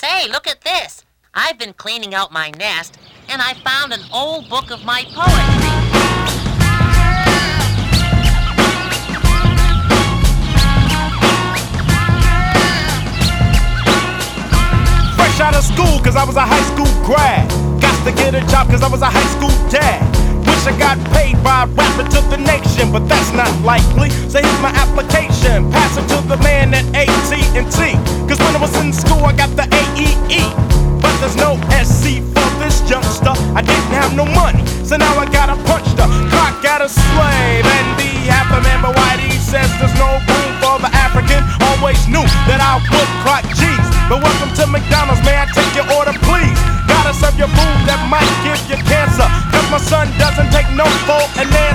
Say, look at this. I've been cleaning out my nest, and I found an old book of my poetry. Fresh out of school, cause I was a high school grad. Got to get a job, cause I was a high school dad. Wish I got paid by rapping to the nation, but that's not likely. So here's my application, pass it to the man at AT&T. Cause when I was in school, I got the AEE. But there's no SC for this youngster. I didn't have no money, so now I gotta punch the clock at a slave. And be half a man, but Whitey says there's no room for the African. Always knew that I would clock G's. But welcome to McDonald's, may I take your order, please? Gotta serve your food that might give you cancer. Cause my son doesn't take no for an answer.